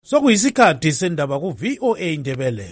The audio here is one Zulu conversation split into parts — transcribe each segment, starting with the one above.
Sokuyisikhathi sendaba ku VOA Indebele.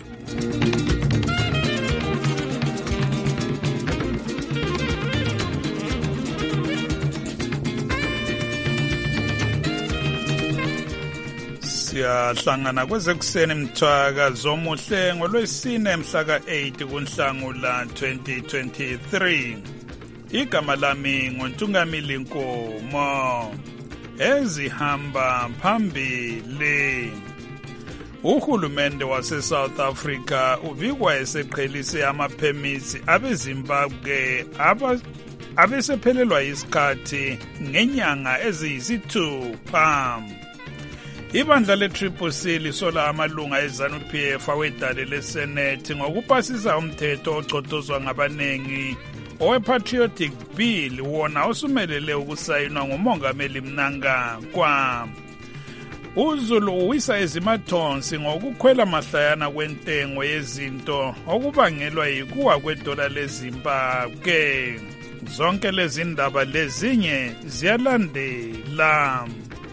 Siyahlangana kwezekuseni mthwaka zomuhle ngolwesine mhla ka-8 kuNhlangula 2023. Igama lami ngoNtungamili Nkomo. Ezihamba phambili. Uhulumende wase-South Africa ubikwa eseqhelise ama-permits abeZimbabwe abesephelelwa isikhathi ngenyanga eziyisithupha. Ibandla le-CCC lisola amalunga eZANU-PF awedale leSenethi ngokupasisa umthetho ocotozwa ngabaningi owe-Patriotic Bill wona osumelele ukusayinwa nguMongameli Mnangagwa. uZulu uwisa ezimathonsi ngokukhwela mahlayana kwentengo yezinto okubangelwa yikuwa kwedola leZimbabwe. Zonke lezi ndaba lezinye ziyalandela.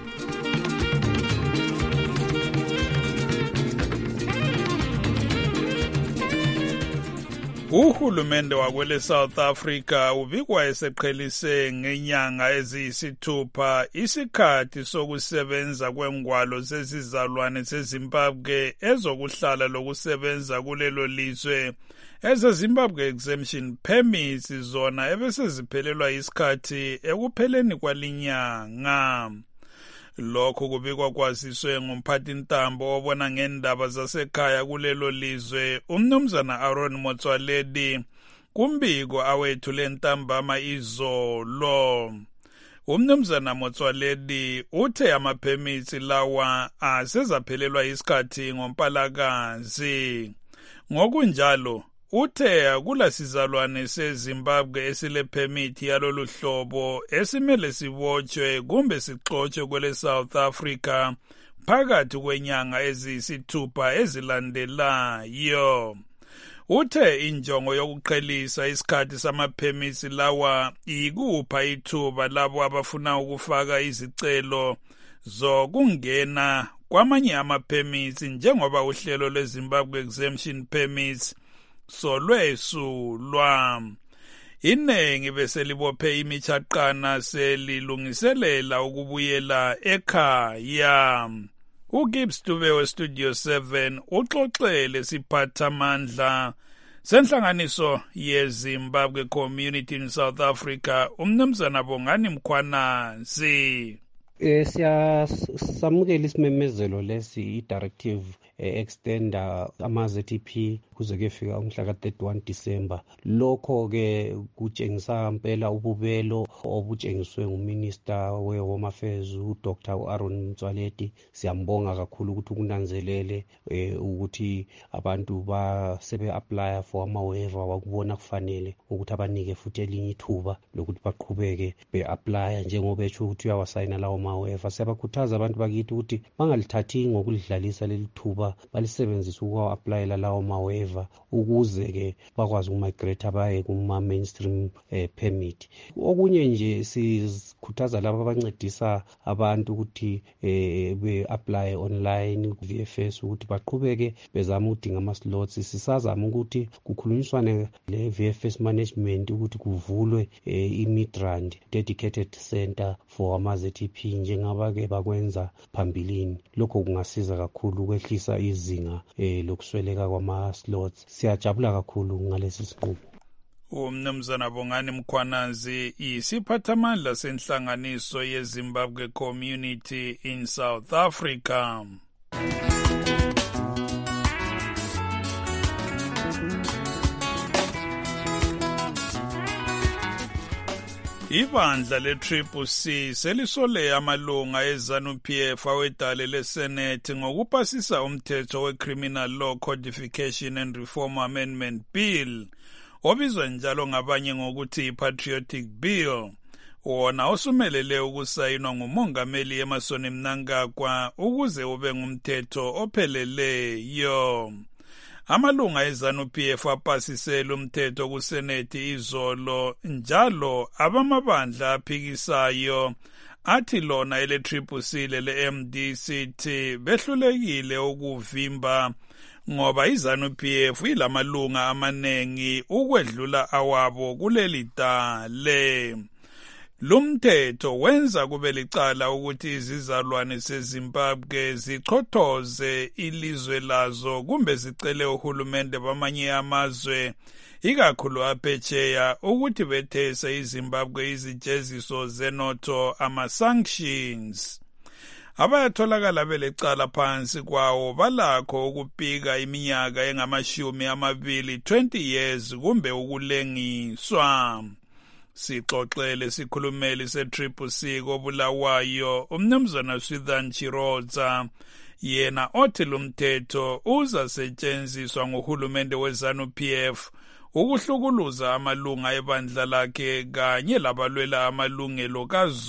Uhulumende wakwele South Africa ubikwa eseqhelise ngenyanga eziyisithupha isikhathi sokusebenza kwengwalo zezizalwane zeZimbabwe ezokuhlala lokusebenza kulelo lizwe ezeZimbabwe exemption permits zona ebeseziphelelwa isikhathi ekupheleni kwalinyanga. Lokho kubikwa kwaziswe ngumphathintambo obona ngendaba zasekhaya kulelo lizwe umnumzana Aaron Motsoaledi kumbiko awethule ntambama izolo. Umnumzana Motsoaledi uthe ama-permits lawa asezaphelelwa isikhathi ngoMpalakazi. Ngokunjalo uthe kulasizalwane seZimbabwe esile-permit yalolu hlobo esimele sibotshwe kumbe sixotshwe kwele South Africa phakathi kwenyanga eziyisithupha ezilandelayo. Uthe injongo yokuqhelisa isikhathi sama-permits lawa ikupha ithuba labo abafuna ukufaka izicelo zokungena kwamanye ama-permits njengoba uhlelo lweZimbabwe exemption permits solwesulwa. Inengi beselibophe imithaqana selilungiselela ukubuyela ekhaya. uGibbs Dube weStudio 7 uxoxele siphathamandla senhlanganiso yeZimbabwe Community in South Africa umnumzana Bongani Mkhwanazi. Siyasamukela isimemezelo lesi i-directive extender ama-ZEP kuze kuyefika umhla ka-31 December. Lokho-ke kutshengisa mpela ububelo obutshengiswe nguMinister we-Home Affairs uDr. Aaron Motsoaledi. Siyambonga kakhulu ukuthi ukunanzelele ukuthi abantu basebe-apply for ama-waiver wakubona kufanele ukuthi abanike futhi elinye ithuba lokuthi baqhubeke be-apply njengoba etsho ukuthi uyawasayina lawo ma-waiver. Siyabakhuthaza abantu bakithi ukuthi bangalithathi ngokulidlalisa leli thuba balisebenzisa ukuwa-applyela lawo ma-waiver ukuze-ke bakwazi ukumigrate baye kuma-mainstream permit. Okunye nje sikhuthaza laba abancedisa abantu ukuthi be-apply online ku-VFS ukuthi baqhubeke bezama ukudinga ama-slots. Sisazama ukuthi kukhulunyiswane le-VFS management ukuthi kuvulwe i-Midrand dedicated center for ama-ZEP njengaba-ke bakwenza phambilini. Lokho kungasiza kakhulu ukwehlisa izinga lokusweleka kwama-slots. Siyajabula kakhulu ngalesi sinqumo. Umnumzana Bongani Mkhwanazi isiphathamandla senhlanganiso yeZimbabwe Community in South Africa. Ibandla le-CCC selisole amalunga eZANU-PF awedale leSenethi ngokupasisa umthetho we-Criminal Law Codification and Reform Amendment Bill obizwa njalo ngabanye ngokuthi i-Patriotic Bill. Wona osumelele ukusayinwa nguMongameli Emmerson Mnangagwa ukuze ube ngumthetho opheleleyo. Amalunga eZANU-PF apasisela umthetho kuSenethi izolo njalo abamabandla aphikisayo athi lona ele-CCC lele-MDC behlulekile ukuvimba ngoba iZANU-PF ilamalunga amanengi ukwedlula awabo kuleli dale. Lumthetho wenza kube licala ukuthi izizalwane seZimbabwe zichothoze ilizwe lazo kumbe zicele uhulumende bamanye amazwe ikakhulu aphetsheya ukuthi bethese iZimbabwe izijeziso zenotho ama-sanctions. Abayatholakala belecala phansi kwawo balakho ukupika iminyaka engama-20 20 years kumbe ukulengiswa. Sixoxele sikhulumeli se-CCC koBulawayo umnumzana Swithan Chirodza yena othi lumthetho uzasetshenziswa ngohulumende weZANU-PF ukuhlukuluza amalunga ebandla lakhe kanye labalwela amalungelo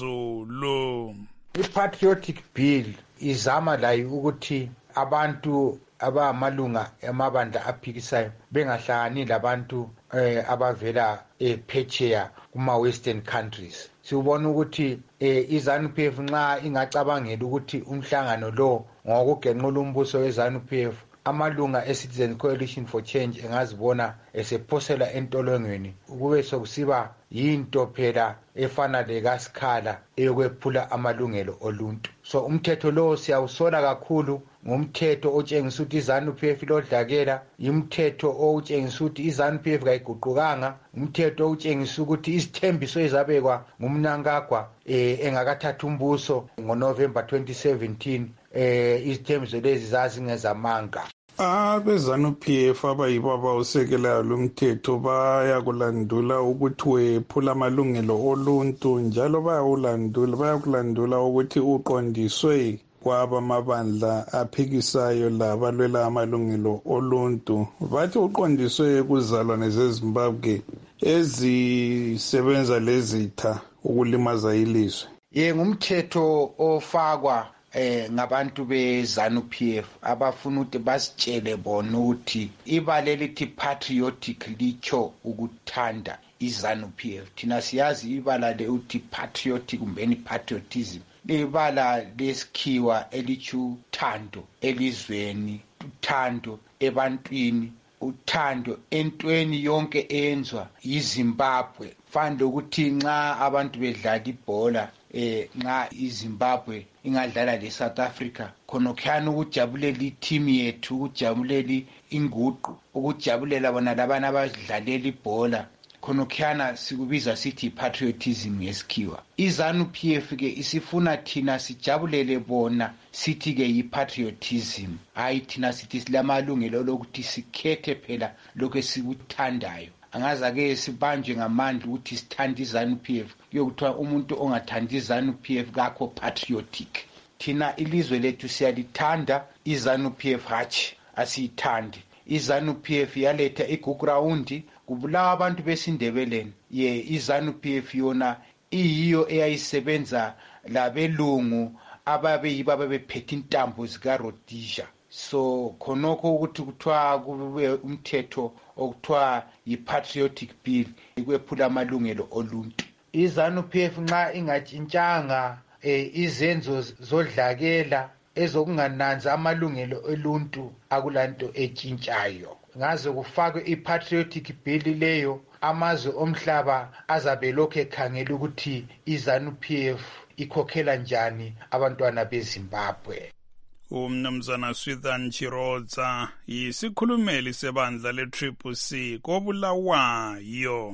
kaZulu. I-Patriotic Bill izama layo ukuthi abantu abamalunga amabandla aphikisayo bengahlangani labantu abavela phetsheya kuma-western countries. Siubona ukuthi iZANU-PF nxa ingacabangela ukuthi umhlangano lo ngokugenqula umbuso weZANU-PF, amalunga e-Citizen Coalition for Change engazibona esephosela entolongweni kube sokusiba yinto phela efana lekasikhala eyokwephula amalungelo oluntu. So umthetho lo siyawusola kakhulu, ngumthetho otshengisa ukuthi iZANU-PF lodlakela, imthetho otshengisa ukuthi iZANU-PF kayiguqukanga, umthetho otshengisa ukuthi izithembiso ezabekwa ngumNangagwa engakathatha umbuso ngoNovember 2017 izithembiso lezi zazingezamanga. AbeZANU-PF abayibo abawusekelayo lumthetho bayakulandula ukuthi wephula amalungelo oluntu njalo bayakulandula ukuthi uqondiswe kwabamabandla aphikisayo labalwela amalungelo oluntu. Bathi uqondiswe kuzalwane zeZimbabwe ezisebenza lezitha ukulimaza ilizwe. Ngumthetho ofakwa ngabantu beZANU-PF abafuna ukuthi basitshele bona ukuthi ibala elithi patriotic litsho ukuthanda iZANU-PF. Thina siyazi ibala leuthi patriotic kumbeni patriotism libala lesikhiwa elitsho uthando elizweni, uthando ebantwini, uthando entweni yonke eyenzwa yiZimbabwe. Fanele ukuthi nxa abantu bedlala ibhola nxa iZimbabwe ingadlala leSouth Africa khonokhana ukujabulela iteam yethu, ukujabulela inguqu, ukujabulela bona labana abadlalela ibhola, khonokhana sikubiza sithi patriotism ngesikhiwa. iZANU-PF ke isifuna thina sijabulele bona sithi ke yipatriotism, hayi thina sithi silamalungelo lokuthi sikhethe phela lokho esikuthandayo. Angaza-ke sibanjwe ngamandla ukuthi sithanda iZANU-PF kuyokuthiwa umuntu ongathanda iZANU-PF kakho patriotic. Thina ilizwe lethu siyalithanda, iZANU-PF hatshi asiyithandi. iZANU-PF yaletha igugrawundi kubulawa abantu besindebeleni. iZANU-PF yona iyiyo eyayisebenza labelungu ababeyibo ababephethe intambo zikaRhodesia. So khonokho ukuthi kuthiwa kube umthetho okuthiwa yi-Patriotic Bill ikwephula amalungelo oluntu. iZANU-PF nxa ingatshintshanga izenzo zodlakela ezokungananzi amalungelo oluntu akulanto etshintshayo. Ngaze kufakwe i-Patriotic Bill leyo, amazwe omhlaba azabe lokhu ekhangela ukuthi iZANU-PF ikhokhela njani abantwana beZimbabwe. Umnumzana Swithan Chirodza yisikhulumeli sebandla le-CCC koBulawayo.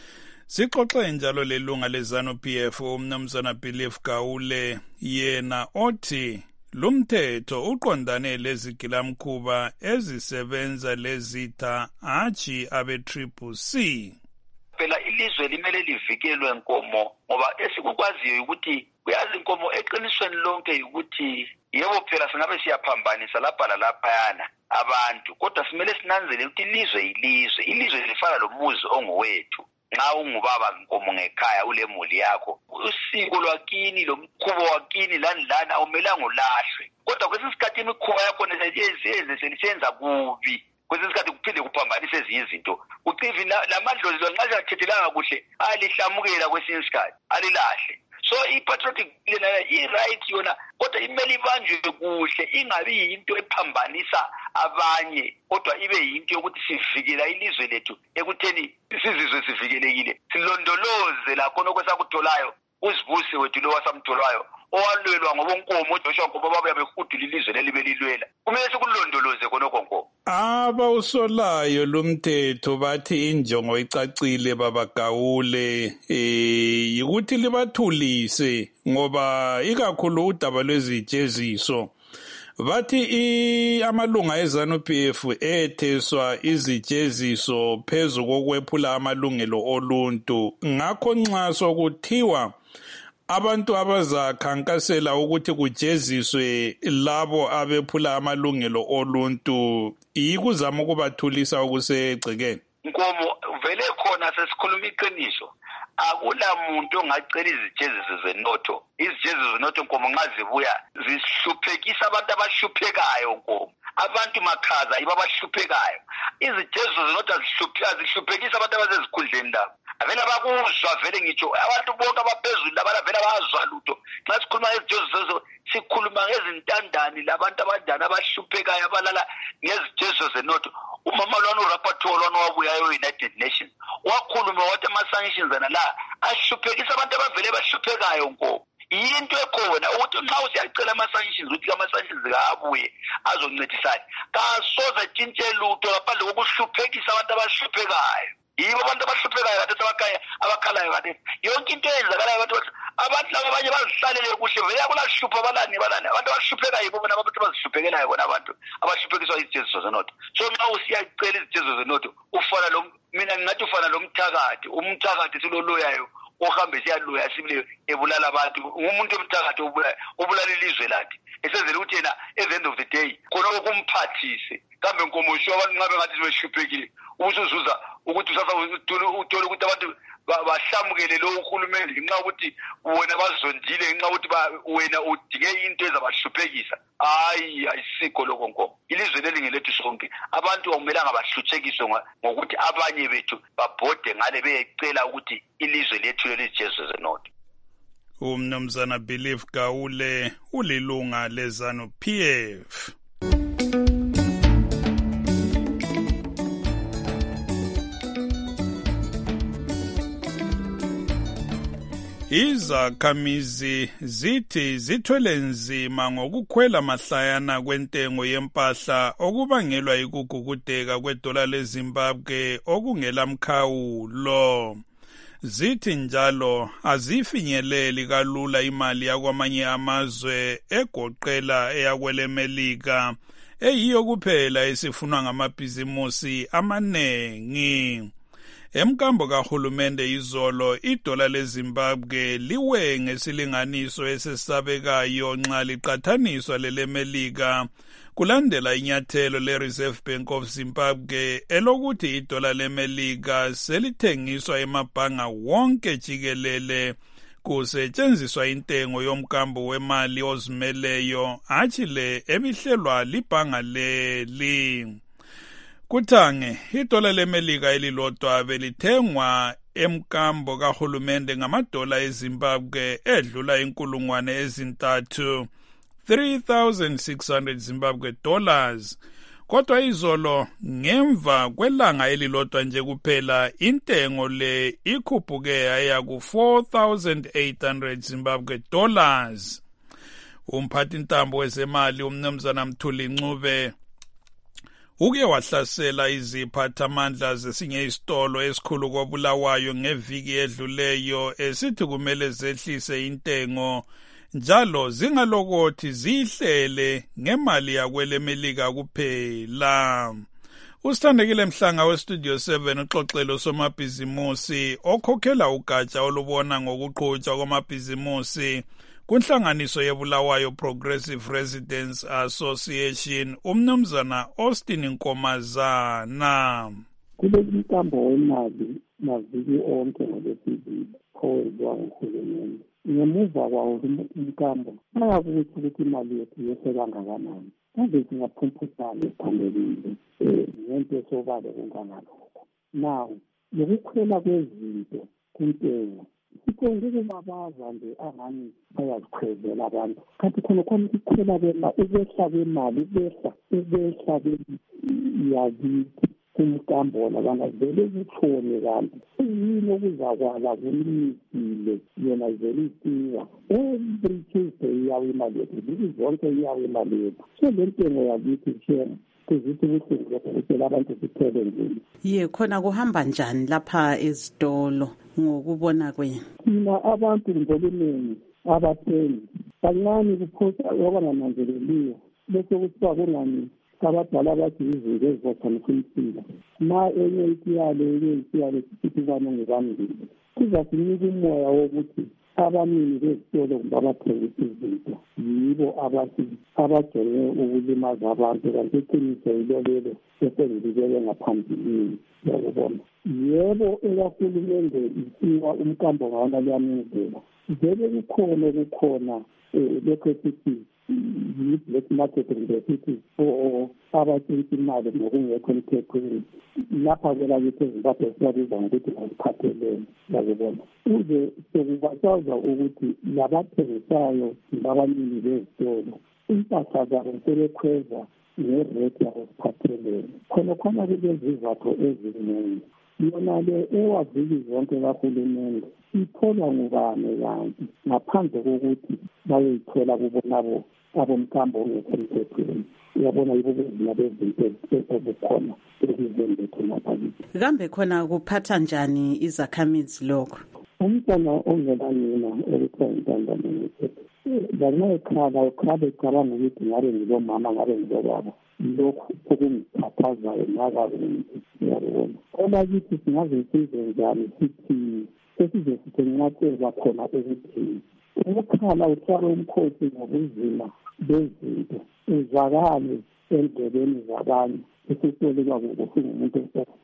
Sixoxe njalo lelunga leZANU-PF umnumzana Belief Gawule yena othi lumthetho uqondane lezigilamkhuba ezisebenza lezitha hatshi abe-CCC. Phela ilizwe limele livikelwe nkomo ngoba esikukwaziyo ukuthi kuyazi inkomo eqinisweni lonke ukuthi yebo phela singabe siyaphambanisa lapha lalaphayana abantu, kodwa simele sinanzele ukuthi ilizwe lifana lomuzi ongowethu. Nxa ungubaba nkomo ngekhaya ulemuli yakho, usiko lwakini lomkhubo wakini lani awumelanga ulahlwe, kodwa kwesisikhathi imikhuba yakho selisenza kubi, kwesisikhathi kuphinde kuphambanise ezinye izinto. Ucivi lamadlozi nxa singathethelanga kuhle alihlamukela kwesinye isikhathi alilahle. so i-patriotic lena i-right yona kodwa imele ibanjwe kuhle ingabi yinto ephambanisa abanye kodwa ibe yinto yokuthi sivikela ilizwe lethu ekutheni sizizwe sivikelekile silondoloze lakho okwesakutholayo uzibuse wethu lo wasamtholwayo owalwelwa ngobonkomo uJoshua ngoba babuya behudula ilizwe lelibe lilwela kumele sikulondoloze khonokho nkomo abawusolayo lumthetho bathi injongo icacile babagawule yikuthi libathulise ngoba ikakhulu udaba lwezijeziso bathi amalunga eZANU-PF etheswa izijeziso phezu kokwephula amalungelo oluntu ngakho nxa sokuthiwa abantu abazakhankasela ukuthi kujeziswe labo abephula amalungelo oluntu yikuzama ukubathulisa okusegcekeni nkomo vele khona sesikhuluma iqiniso akula muntu ongacela izijeziso zenotho izijeziso zenotho nkomo nxa zibuya zihluphekisa abantu abahluphekayo nkomo abantu makhaza yibo abahluphekayo izijeziso zenotho azihluphekisa abantu abasezikhundleni labo avela bakuzwa vele ngitsho abantu bonke abaphezulu labana vela bazwa lutho nxa sikhuluma ngezijeziso sikhuluma ngezintandani labantu abadala abahluphekayo abalala ngezijeziso zenotho umama lwana urapporteur lwana wabuyayo United Nations wakhuluma wathi ama-sanctions ana la ahluphekisa abantu abavele bahluphekayo nkomo yinto ekhona ukuthi nxa usiyacela ama-sanctions ukuthi ama-sanctions abuye azoncedisana kasoze atshintshe lutho ngaphandle kokuhluphekisa abantu abahluphekayo yibo abantu abahluphekayo kade abakhalayo kade yonke into eyenzakalayo abantu laba abanye bazihlalele kuhle vele kulahlupha balani abantu abahluphekayo yibo bona abantu abazihluphekelayo bona abantu abahluphekiswa izijeziso zenotho so nxa usiyacela izijeziso zenotho ufana mina ngingathi ufana lomthakathi umthakathi siloloyayo ohambe siyaloya sibile ebulala abantu umuntu omthakathi obulala ilizwe lakhe esenzele ukuthi yena at the end of the day khona okumphathise kambe nkomosho abantu ngabe ngathi sebehluphekile ubusuzuza ukuthi usasa uthole ukuthi abantu bahlamukele lo uhulumende ngenxa ukuthi wena bazondile ngenxa ukuthi wena udinge into ezabahluphekisa hayi ayisikho lokho nkomo ilizwe leli ngelethu sonke abantu akumelanga bahluthekiswe ngokuthi abanye bethu babhode ngale beyecela ukuthi ilizwe lethu lelijeziso zenotho umnumzana Believe Gawule ulilunga leZANU-PF Izakhamizi zithi zithwele nzima ngokukhwela mahlayana kwentengo yempahla okubangelwa yikugugudeka kwedola leZimbabwe okungelamkhawulo. Zithi njalo azifinyeleli kalula imali yakwamanye amazwe egoqela eyakwelemelika eyiyo kuphela esifunwa ngamabhizimusi amanengi. Emkambo kahulumende izolo idola leZimbabwe liwe ngesilinganiso esesabekayo nxa liqathaniswa lelemelika kulandela inyathelo leReserve Bank of Zimbabwe elokuthi idola lemelika selithengiswa emabhanga wonke jikelele kusetshenziswa intengo yomkambo wemali ozimeleyo hatshi le ebihlelwa libhanga leli. Kuthange idola lemelika elilodwa belithengwa emkambo kahulumende ngamadola eZimbabwe edlula inkulungwane ezintathu 3,600 Zimbabwe dollars. Kodwa izolo ngemva kwelanga elilodwa nje kuphela intengo le ikhuphuke yaya ku 4,800 Zimbabwe dollars. Umphathi ntambo wezemali umnumzana Mthuli Ncube uke wahlasela iziphathamandla zesinye isitolo esikhulu koBulawayo ngeviki edluleyo esithi kumele zehlise intengo njalo zingalokothi zihlele ngemali yakwelemelika kuphela. Usithandekile Mhlanga weStudio 7 uxoxelo somabhizimusi okhokhela ugatsha olubona ngokuqhutshwa kwamabhizimusi kunhlanganiso yeBulawayo Progressive Residents Association umnumzana Austin Nkomazana. Kule mkambo wemali maviki onke ngolesibili owenziwa nguhulumende. Ngemuva kwawo umkambo bayakuthi ukuthi imali yethu yehle kangakanani. Manje singaphumputana phambili ngento esobala kangalokho. Now lokukhwela kwezinto kuntengo sikonke ukubabaza nje angani bayazichwezela abantu kanti khona ikhwela ukwehla kwemali ukwehla yakithi kumkambo labangavele kuthone kanti yini okuzakwala kulimisile yena vele isiwa every Tuesday iyawe imali yethu zonke iyawe imali yethu so le ntengo yakithi shema kuzithi ubuhlungu ukuthi abantu siphele nzima. Ye khona kuhamba njani lapha ezitolo ngokubona kwenu? Thina abantu ngolunengi abathengi kancane kuphosa abangananzeleliyo bese kuthiwa kungani abadala bathi izinto ezizokhonisa impilo ma enye itiyale sithi banonge bambili kuzasinika umoya wokuthi abanini bezitolo kumbe abathengisa izinto yibo abajwayele ukulimaza abantu kanti iqiniso yilolelo esengibikele ngaphambilini yakubona. Yebo ekahulumende isiwa umkambo ngawona liyamenzela vele kukhona lokho sithi yi-black market ngesithi abatshintshi imali ngokungekho emthethweni lapha kwelakithi ezimbabwe siyabiza ngokuthi aziphathelene yakubona uze sekubasaza ukuthi labathengisayo abanini bezitolo impahla zabo sebekhweza ngerate yabo siphathelene khona kulezizathu eziningi yona le ewaviki zonke kahulumende itholwa ngubani kanti ngaphandle kokuthi bayoyithola kubonabo abomkambo ongekho emthethweni uyabona yibo bezina bezinto ezikhona elizweni lethu nabakithi. Kambe khona kuphatha njani izakhamizi lokho? Umntwana ongelanina ekuthiwa intandane ngekhethu lana ukhala ecabanga ukuthi ngabe ngilomama ngabe ngilobaba lokhu okungiphathazayo ngakabi ngiyabona olakithi singaze size njani sithi sesize sithenqatshelwa khona ukuthi ukukhala uthwala umkhosi ngobunzima bezinto uzakale endlebeni zabanye isitoleka kubuhlungumuntu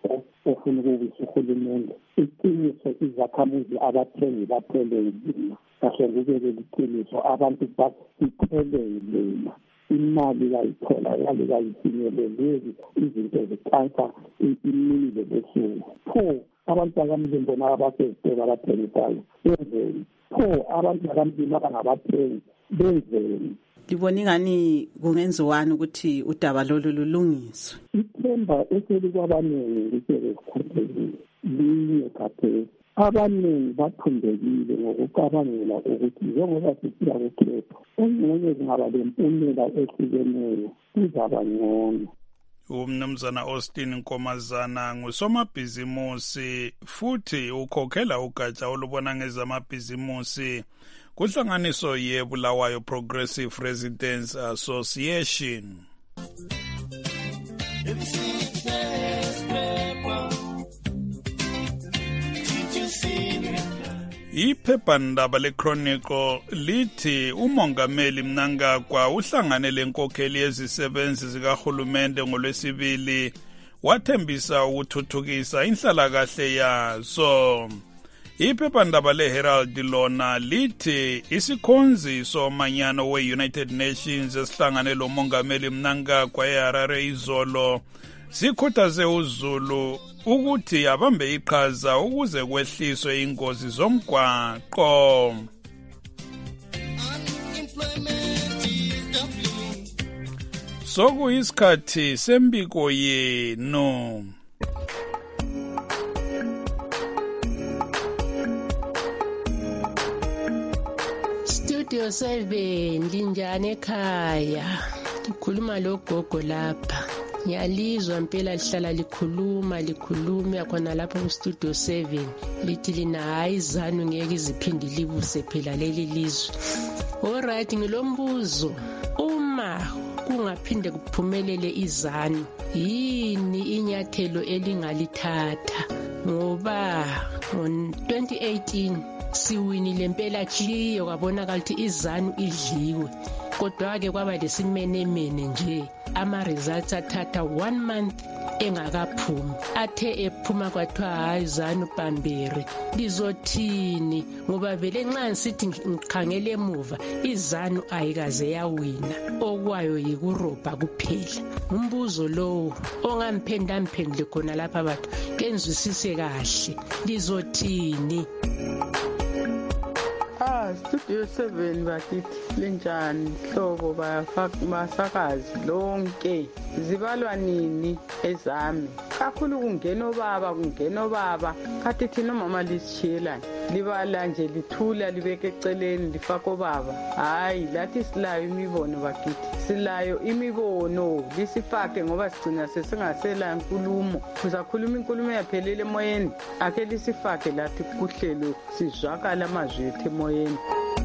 ofuna ukuwisa uhulumende iqiniso izakhamuzi abathengi baphele nzima kahle kubele liqiniso abantu basiphelele imali kayithola yale kayifinyelelezi izinto ziqansa imini lebusuku pho abantu bakamlindi bona abasezitolo abathengisayo benzeni pho abantu bakamlindi abangabathengi benzeni. Libona ingani kungenziwani ukuthi udaba lolu lulungiswe? Ithemba eselikwabanengi liselikhuthekile linye kaphela abanengi bathumbekile ngokucabangela ukuthi njengoba sisiya kukhetho engxenye kungaba lempumela ehlukeneyo kuzaba ngcono. Umnumzana Austin Nkomazana ngusomabhizimusi futhi ukhokhela ugatsha olubona ngezamabhizimusi kuhlanganiso yeBulawayo Progressive Residents Association. Iphephandaba leChronicle lithi umongameli Mnangagwa uhlangane lenkokheli yezisebenzi zikahulumende ngolwesibili wathembisa ukuthuthukisa inhlalakahle yazo. Iphephandaba leHerald lona lithi isikhonzi somanyano we-United Nations esihlangane lomongameli Mnangagwa eHarare izolo sikhuthaze uZulu ukuthi abambe iqhaza ukuze kwehliswe ingozi zomgwaqo. Sokuyisikhathi sembiko yenu. Studio 7 linjani ekhaya likhuluma logogo lapha ngiyalizwa impela lihlala likhuluma khona lapha ku Studio 7 lithi lina hayi zanu ngeke iziphindi libuse phela leli lizwe. Alright ngilombuzo uma kungaphinde kuphumelele izanu yini inyathelo elingalithatha ngoba ngo-2018 siwinile impela chiyo kwabonakala ukuthi izanu idliwe kodwa-ke kwaba lesimenemene nje ama-results athatha 1 month engakaphumi athe ephuma kwathiwa hayi zanu Bambere lizothini ngoba vele nxa ngisithi ngikhangele emuva izanu ayikaze yawina okwayo yikurobha kuphela. Umbuzo lowo ongamphendule khona lapha bathu kenzwisise kahle lizothini. Studio 7 bakithi linjani hlobo basakazi lonke zibalwa nini ezami kakhulu kungena obaba kathi thina mama lisishiyelana libala nje lithula libeke eceleni lifaka obaba hayi lathi silayo imibono bakithi silayo imibono lisifake ngoba sigcina sesingasela inkulumo sizakhuluma inkulumo yaphelele emoyeni ake lisifake lathi kuhlelo sizwakala amazwi ethu emoyeni.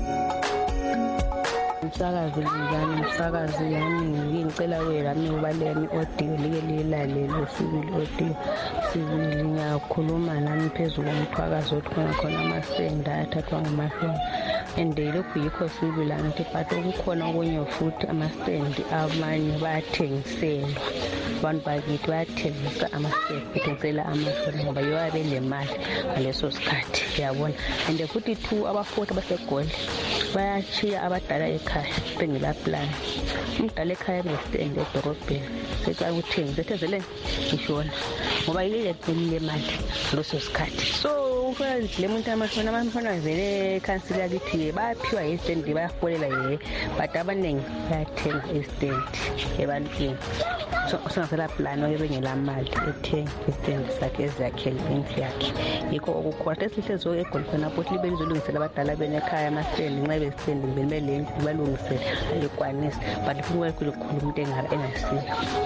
Umsakazi njani umsakazi yami ngicela wena ubaleni audio like lilalele sibili audio sibili ngiyakhuluma nami phezulu komphakazi okhona khona amasenda athathwa ngamahloni lokhu yikho sibili angithi but ukukhona okunye futhi amastendi amanye bayathengiselwa abantu bakithi bayathengisa amastendi bethengisela amahloni ngoba yowabe le mali ngaleso sikhathi yabona futhi two abafuthi basegoli bayachiya abadala ekhaya bengela plan umdala ekhaya bestand edorobheni secala ukuthengisa ethenzeleni ngishona ngoba ile mali ngaleso sikhathi so ukwenza le muntu amafona vele council lithi bayaphiwa istand bayafolela but abaningi bayathenga istand ebantwini so usenzela plan oyebengela mali ethenga istand sakhe ezakhele indlu yakhe yikho okukhona esihlezwe egolfana futhi libe lizolungisela abadala benekhaya amastand nxa bestand bemelele balungisele ayikwanisa but kuwe kulikhulu umuntu engasiza.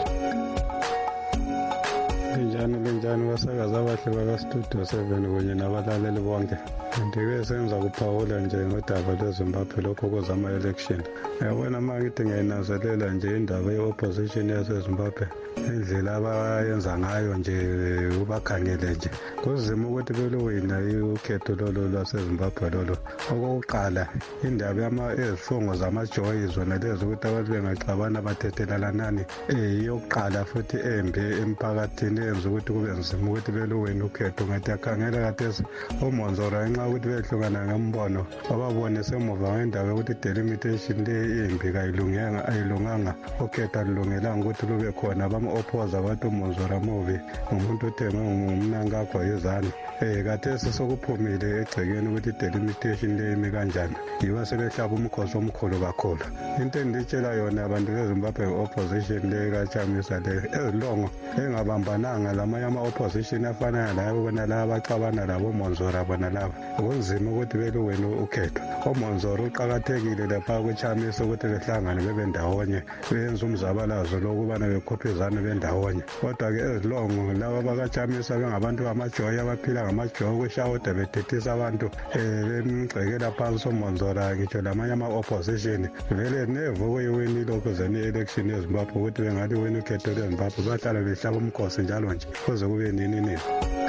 Linjani basakaza abahle baka Studio 7 kunye nabalaleli bonke. Ndike senza kuphawula nje ngodaba lweZimbabwe lokho kozama election. Yabona mangithi ngiyinazelela nje indaba yeopposition yaseZimbabwe indlela abayenza ngayo nje ubakhangele nje kuzima ukuthi belowina ukhetho lolo lwaseZimbabwe lolo. Okokuqala indaba ezifungo zamajoyi zona lezo ukuthi abantu bengaxabana bathethelanani yokuqala futhi embe emphakathini yenza ukuthi kube nzima ukuthi belowina ukhetho ngathi akhangela kathesi uMonzora ngenxa ukuthi behlukana ngembono bababone semuva ngendaba yokuthi delimitation le imbi ayilunganga ukhetho alilungelanga ukuthi lube khona opposer abantu uMonzora movie umuntu othengwe ngumnankakho yezana kathesi sokuphumile egcekeni ukuthi delimitation le imi kanjani yiba sebehlaba umkhosi omkhulu kakhulu. Into enditshela yona abantu beZimbabwe opposition le kaChamisa le ezilongo engabambananga lamanye ama-opposition afana labo bona laba baxabana labo uMonzora bona laba kunzima ukuthi beluwena ukhetho. uMonzora uqakathekile lapha kuChamisa ukuthi behlangane bebe ndawonye benze umzabalazo lokubana bekhophezana bendawonye kodwa-ke ezilongo laba bakaChamisa bengabantu bamajoyi abaphila ngamajoyi ukushawude bedethisa abantu bemgxekela phansi uMonzora ngitsho lamanye ama-opposition vele nevo kuyiwini lokhu zene-election eZimbabwe ukuthi bengaliwina ukhetho lweZimbabwe bahlala behlaba umkhosi njalo nje kuze kube nini.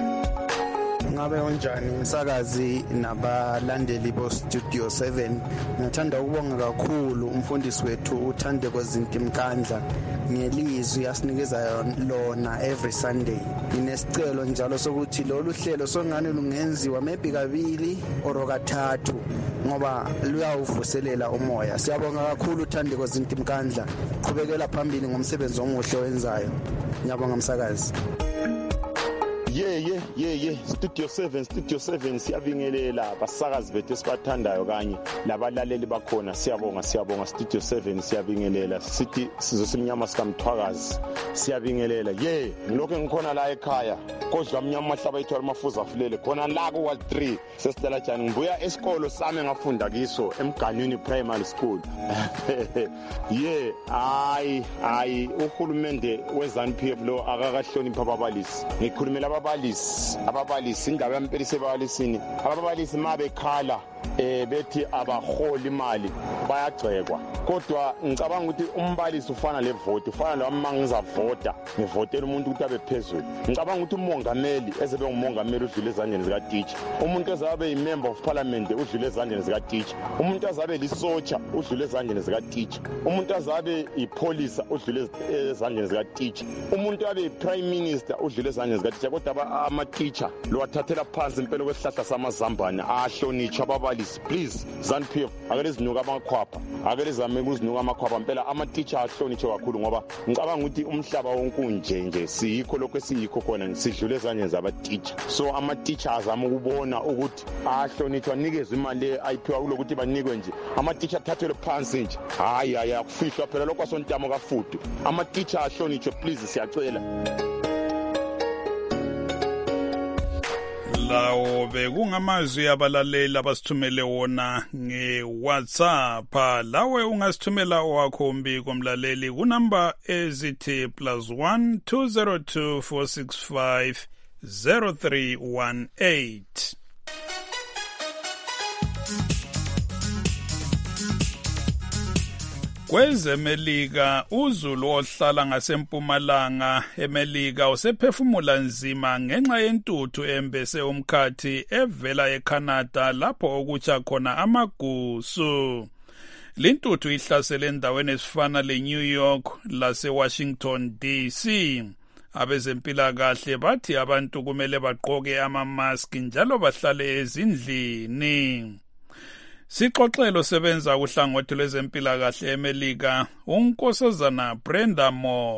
Ngabe unjani umsakazi nabalandeli boStudio 7 ngathanda ukubonga kakhulu umfundisi wethu uThandeko Zintimkandla ngelizwi asinikeza lona every Sunday. Inesicelo njalo sokuthi lolu hlelo songane lungenziwa maybe kabili or kathathu ngoba luyawuvuselela umoya. Siyabonga kakhulu uThandeko Zintimkandla, qhubekela phambili ngomsebenzi omuhle owenzayo. Ngiyabonga msakazi. Studio 7 siyabingelela basakazi bethu esibathandayo kanye labalaleli bakhona. Siyabonga Studio 7 siyabingelela sithi sizosimnyama sikamthwakazi siyabingelela ngilokho ngikhona la ekhaya kodwa mnyama mahlaba ithwala mafuza afulele khona la ku Ward 3 sesitela njani ngibuya esikolo sami ngafunda kiso eMganwini Primary School. Hayi uhulumende weZANU-PF lo akakahlonipha ababalisi. Ngikhulumela ababalisi indaba yampela isebabalisini ababalisi mabekhala bethi abaholi imali bayagcekwa kodwa ngicabanga ukuthi umbalisi ufana levote ufana lama ngizavota ngivotela umuntu ukuthi abe phezulu. Ngicabanga ukuthi umongameli ezebe ngumongameli udlule ezandleni zika teacher, umuntu ezabe yimember of parliament udlule ezandleni zika teacher, umuntu azabe lisotsha udlule ezandleni zika teacher, umuntu azabe ipolice udlule ezandleni zika teacher, umuntu abe prime minister udlule ezandleni zika teacher. Kodwa ama teacher lo wathathela phansi impela kwesihlahla samazambane ahlonitshwa ababalisi please ZANU-PF akele zinuka amakhwapha akele zame ukuzinuka amakhwapha mpela ama-teacher ahlonitshwe kakhulu ngoba ngicabanga ukuthi umhlaba wonke unje siyikho lokho esiyikho khona sidlule ezandleni zaba-teacher so ama-teacher azame ukubona ukuthi ahlonitshwa anikezwe imali ayiphiwa kulokuthi banikwe nje ama-teacher athathelwe phansi nje hayi akufihlwa phela lokho asontamo kafudu ama-teacher ahlonitshwe please siyacela. Lawo bekungamazwi abalaleli abasithumele wona nge-WhatsApp. Lawe ungasithumela owakho umbiko mlaleli kunamba ezithi +1 202 465 0318. Kwezemelika uZulu ohlala ngasempumalanga eMelika usephefumula nzima ngenxa yentuthu embese umkhathi evela eCanada lapho okutsha khona amagusu. Lintuthu ihlasele endaweni ezifana leNew York laseWashington DC. Abezempilakahle bathi abantu kumele bagqoke amamaski njalo bahlale ezindlini. Sixoxelo sebenza uhlangothi lwezempilakahle eMelika uNkosazana Brenda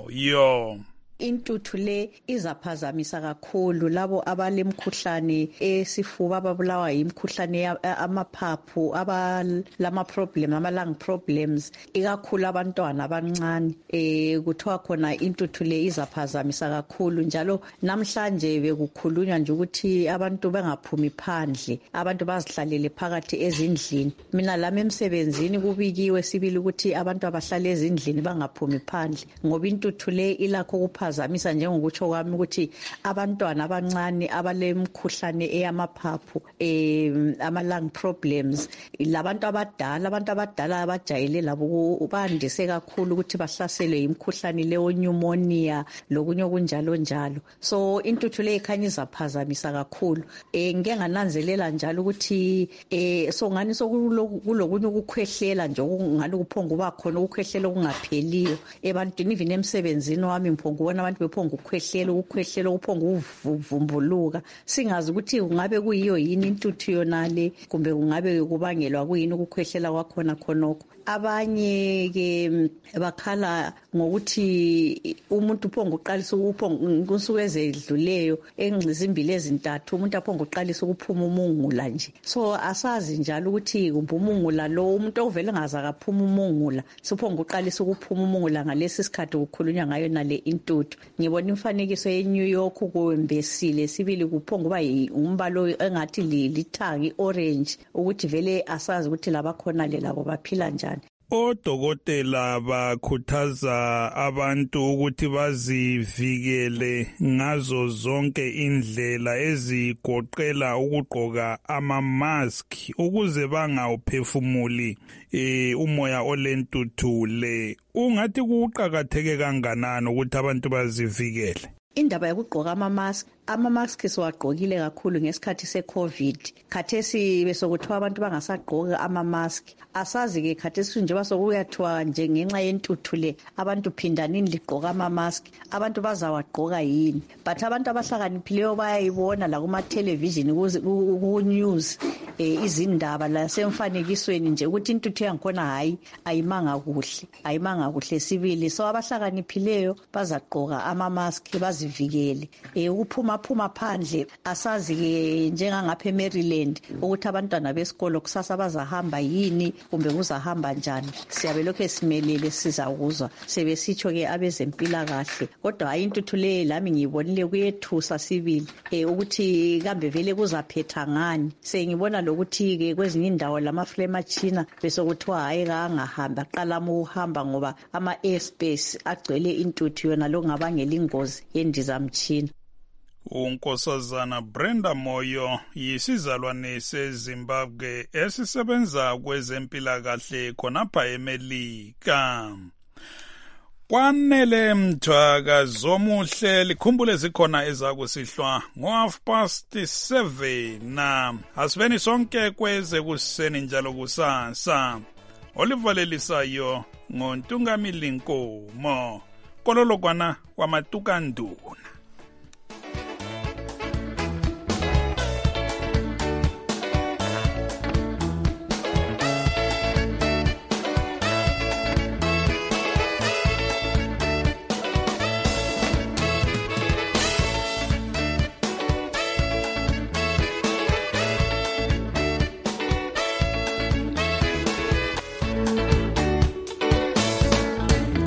Moyo. Intuthu le izaphazamisa kakhulu labo abalemkhuhlane esifuba ababulawa yimkhuhlane amaphaphu abalama problem ama-lung problems ikakhulu abantwana abancane kuthiwa khona intuthu le izaphazamisa kakhulu njalo namhlanje bekukhulunywa nje ukuthi abantu bengaphumi phandle abantu bazihlalele phakathi ezindlini. Mina lami emsebenzini kubikiwe sibili ukuthi abantu abahlale ezindlini bangaphumi phandle ngoba intuthu le ilakho kuphazamisa njengokutsho kwami ukuthi abantwana abancane abalemkhuhlane eyamaphaphu ama-lung problems labantu abadala abajayele labo bandise kakhulu ukuthi bahlaselwe yimkhuhlane leyo pneumonia lokunye okunjalo njalo. So intuthu le ikhanya izaphazamisa kakhulu. Ngike ngananzelela njalo ukuthi so ngani sokulokunye ukukhwehlela nje ngani kuphonga kuba khona ukukhwehlela okungapheliyo ebantwini even emsebenzini wami ngiphonga abantu bephonga ukukhwehlela ukuphonga uvumbuluka singazi ukuthi kungabe kuyiyo yini intuthu yonale kumbe kungabe kubangelwa kuyini ukukhwehlela kwakhona khonokho. Abanye ke bakhala ngokuthi umuntu uphonga uqalisa ukusuku ezedluleyo engizimbili ezintathu umuntu aphonga uqalisa ukuphuma umungula nje. So asazi njalo ukuthi kumbe umungula lo umuntu ovele ngaza kaphuma umungula siphonga uqalisa ukuphuma umungula ngalesi sikhathi ukukhulunywa ngayo nale intuthu. Ngibona imfanekiso yeNew York kuwembesile sibili kuphonga kuba umbalo engathi lithanga orange ukuthi vele asazi ukuthi labakhona labo baphila njani. Odokotela bakhuthaza abantu ukuthi bazivikele ngazo zonke indlela ezigoqela ukugqoka ama-mask ukuze bangawuphefumuli umoya olentuthu le. Ungathi kuqakatheke kanganani ukuthi abantu bazivikele? Indaba yokugqoka ama-mask siwagqokile kakhulu ngesikhathi se-COVID. Khathesi besokuthiwa abantu bangasagqoki ama-mask. Asazi-ke khathesi nje basokuyathiwa nje ngenxa yentuthu le abantu phindanini ligqoka ama-mask. Abantu bazawagqoka yini? But abantu abahlakaniphileyo bayayibona la kuma-television ku-news izindaba lasemfanekisweni nje ukuthi intuthu yangikhona hayi ayimanga kuhle sibili. So abahlakaniphileyo bazagqoka ama-mask bazivikele. Ukuphuma phandle asazi-ke njengangapha eMaryland ukuthi abantwana besikolo kusasa bazahamba yini kumbe kuzahamba njani. Siyabe lokhu esimelele sizakuzwa sebesitsho-ke abezempilakahle. Kodwa hayi intuthu le lami ngiyibonile kuyethusa sibili ukuthi kambe vele kuzaphetha ngani. Sengibona lokuthi-ke kwezinye indawo lamaflematshina besokuthiwa hayi kangahambi aqalama ukuhamba ngoba ama-airspace agcwele intuthu yona lokungabangela ingozi yendizamtshina. uNkosazana Brenda Moyo yisizalwane seZimbabwe esisebenza kwezempilakahle khonapha eMelika. Kwanele Mthwaka zomuhle likhumbule zikhona ezakusihlwa ngo7:30 na asiveni sonke kweze kuseni njalo kusasa. Olivalelisayo ngoNtungamili Nkomo kololokwana wamatukanduna.